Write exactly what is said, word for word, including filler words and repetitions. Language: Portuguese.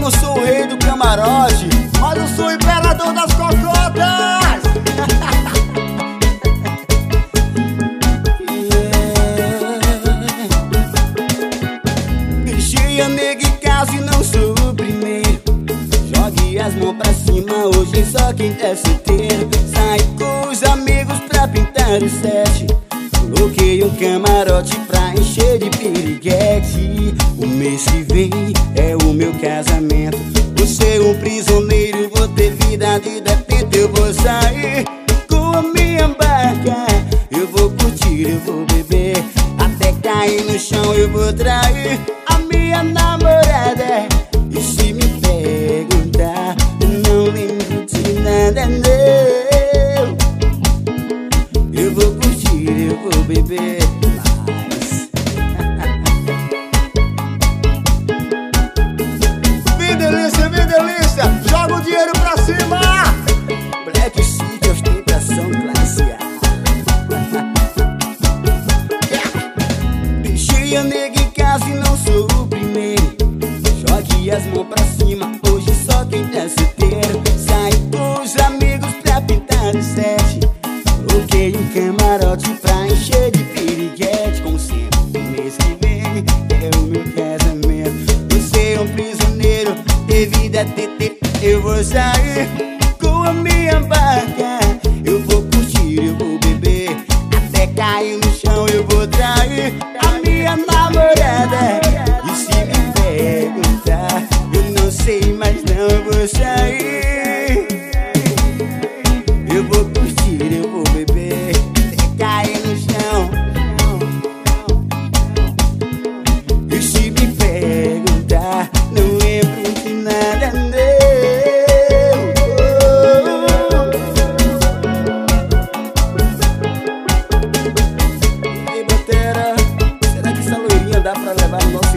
não sou o rei do camarote, mas eu sou o imperador das cocotas. Deixei a nega em casa e não sou o primeiro. Jogue as mãos pra cima, hoje só quem é solteiro. Sai com os amigos pra pintar o set. Coloquei um camarote pra encher de piriguete. O mês que vem é o meu casamento. Vou ser um prisioneiro, vou ter vida de detento. Eu vou sair com a minha barca, eu vou curtir, eu vou beber, até cair no chão eu vou trair a minha namorada. E se me perguntar, não lembro de nada não. Eu vou curtir, eu vou beber mais. Vem delícia, vem delícia, joga o dinheiro pra cima. Black City, ostentação classe A. Deixei a nega em casa e não sou o primeiro. Jogue as mãos pra cima, hoje só quem tá solteiro. Sai com os amigos pra pintar o set. Coloquei um camarote pra encher de piriguete. Como sempre, o mês que vem é o meu casamento. Você é um prisioneiro, ter vida, ter, ter. Eu vou sair com a minha barca, eu vou curtir, eu vou beber, até cair no chão eu vou trair a minha namorada. E se me perguntar, eu não sei, mas não, eu vou sair. Eu vou curtir, eu vou beber, até cair no chão. E se me perguntar, não lembro de nada não. E aí, Botera, será que essa loirinha dá pra levar no nosso